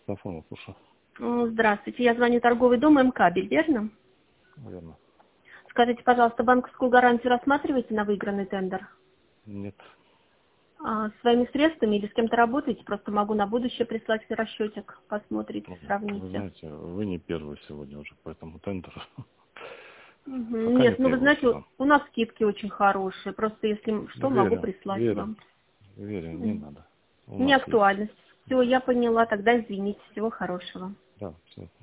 Сафонов, слушай. Здравствуйте, я звоню торговый дом МКабель, верно? Верно. Скажите, пожалуйста, банковскую гарантию рассматриваете на выигранный тендер? Нет. Своими средствами или с кем-то работаете? Просто могу на будущее прислать расчетик, посмотрите, Вы сравните. знаете, вы не первый сегодня уже по этому тендеру. Пока не Нет, ну вы требуется знаете, нам. у нас скидки очень хорошие. Просто если что, могу Верю, прислать верю, вам. верю, не надо. У Не нас есть. актуальность. Все, я поняла, тогда извините. Всего хорошего. Да, все.